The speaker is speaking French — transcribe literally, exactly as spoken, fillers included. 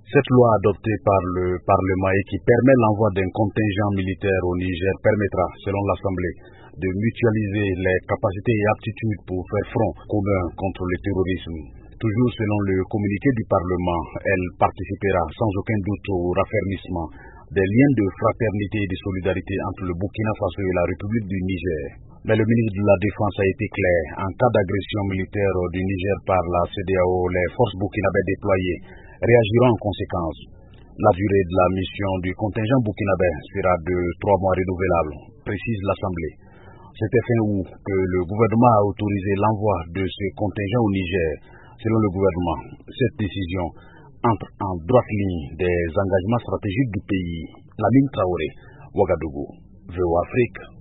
Cette loi adoptée par le Parlement et qui permet l'envoi d'un contingent militaire au Niger permettra, selon l'Assemblée, de mutualiser les capacités et aptitudes pour faire front commun contre le terrorisme. Toujours selon le communiqué du Parlement, elle participera sans aucun doute au raffermissement des liens de fraternité et de solidarité entre le Burkina Faso et la République du Niger. Mais le ministre de la Défense a été clair, en cas d'agression militaire du Niger par la C E D E A O, les forces burkinabées déployées réagiront en conséquence. La durée de la mission du contingent burkinabé sera de trois mois renouvelable, précise l'Assemblée. C'était fin août que le gouvernement a autorisé l'envoi de ce contingent au Niger. Selon le gouvernement, cette décision entre en droite ligne des engagements stratégiques du pays. Lamine Traoré, Ouagadougou, V O Afrique.